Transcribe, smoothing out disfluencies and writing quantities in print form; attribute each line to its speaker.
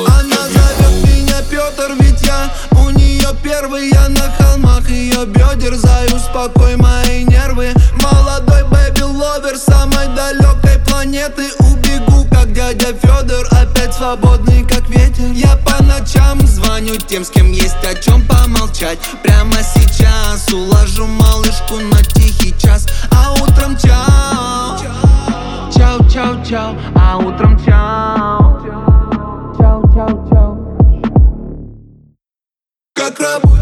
Speaker 1: Она зовет меня Петр, ведь я у нее первый. Я на холмах ее бедер, заю, успокой мои нервы. Молодой бэби-ловер самой далекой планеты. Убегу, как дядя Федор, опять свободный, как ветер. Я по ночам звоню тем, с кем есть о чем помолчать. Прямо сейчас уложу малышку на тихий час, а утром чау. Чау-чау-чау, а утром чау. Чау-чау-чау. Как раб